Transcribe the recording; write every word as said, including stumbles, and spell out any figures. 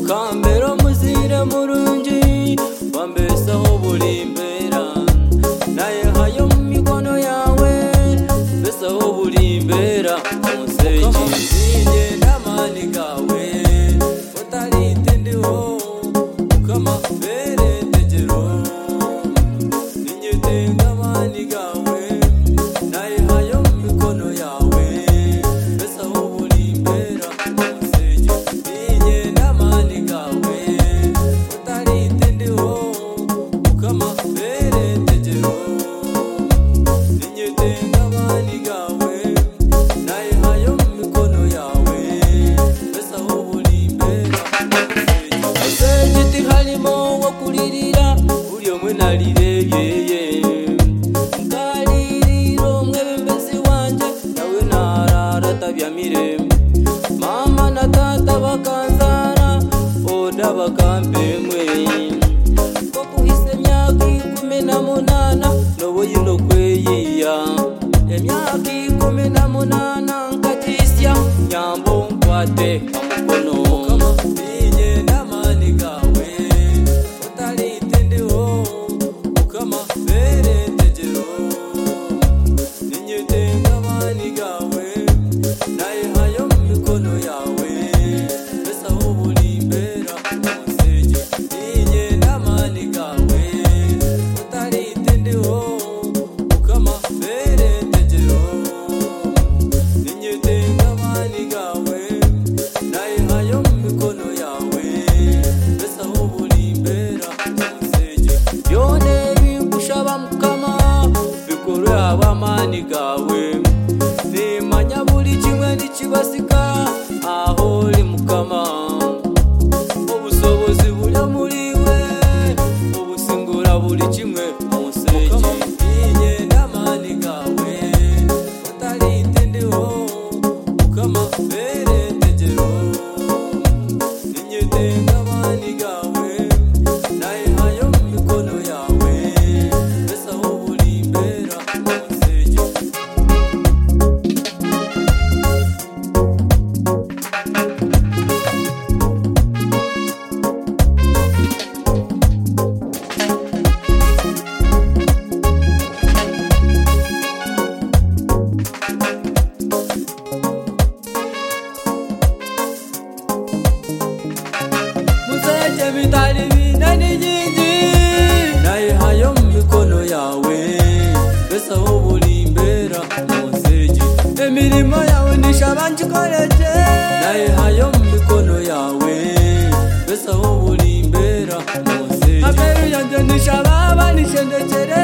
ukambera muzire murungi wambesaho bulimbera naye hayo mu mikono yawe besaho bulimbera museji inye namani gawe utalitendeho ukama bere tejero inye tenga mani gawe naye hayo mu mikono yawe besaho bulimbera museji inye namani gawe utalitendeho ukama bere tejero inye tenga mani gawe naye hayo mu mikono yawe besaho bulimbera museji tihalimo wakulirira buli omwe nalirebye nkaliriro mwebembezi wanje nawe narara tabyamire mama na tata bakanzara oda bakampemwe kokuhise emyaka ikumi na munana nobo yino kweyiya emyaka ikumi na munana nkatisya nyambo nkwate kamukono inye namani gawe utalitendeho ukama bere tejero inye tenga mani gawe naye hayo mu mikono yawe besaho bulimbera museji inye namani gawe utalitendeho ukama bere tejero inye tenga mani gawe naye hayo mu mikono yawe besaho bulimbera museji byone bikushaba mukama bikore abamani gawe nimanya buri kimwe nikibasika aho uri mukama ubusobozi buri muri we ubusingura buri kimwe museji inye namani gawe utalitendeho ukama bere tejero inye tenga mani gawe naye hayo mu mikono yawe besaho bulimbera museji museje bitari binani nyingi naye hayo mu mikono yawe besaho bulimbera museji emirimo yawe nishabanjikoreje naye hayo mu mikono yawe besaho bulimbera museji aberu yanje nishababa nishendekere